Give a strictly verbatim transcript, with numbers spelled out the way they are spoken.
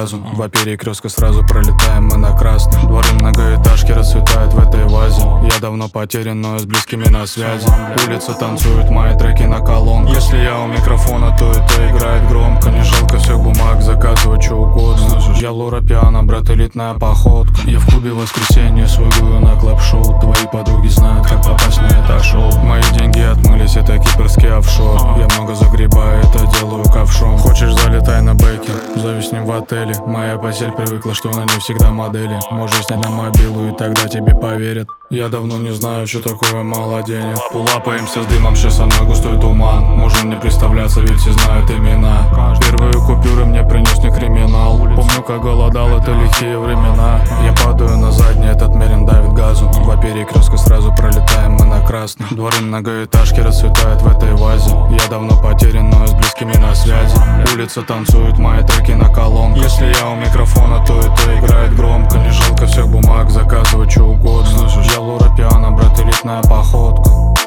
газу. Два перекрестка сразу пролетаем мы на красный. Дворы многоэтажки расцветают в этой вазе. Я давно потерян, но с близкими на связи. Улица танцует мои треки на колонках. Если я у микрофона, то это играет громко. Не жалко всех бумаг, заказывать что угодно. Я Лора Пиано, брат, элитная походка. Я в клубе в воскресенье свыгаю на клаб-шоу. Твои подруги знают, как попасть на это шоу. Мои деньги отмылись, это кипрский офшор. Я много загребаю, это делаю ковшом. Хочешь, залетай на бэке, зови с ним в отеле. Моя постель привыкла, что на ней всегда модели. Можешь снять на мобилу, и тогда тебе поверят. Я давно не знаю, что такое мало денег. Пулапаемся с дымом, сейчас со мной густой туман. Можем не представляться, ведь все знают имена. Первые купюры мне принес не криминал. Помню, как голодал, это лихие времена. Я падаю на задний, этот мерин давит газу. Два перекрестка сразу пролетаем мы на красный. Дворы многоэтажки расцветают в этой вазе. Я давно потерян, но с близкими на связи. Улица танцует мои треки на колонках. Если я у микрофона, то это играет громко. Не жалко всех бумаг, заказывать что угодно. Я Лора Пиано, брат, элитная походка.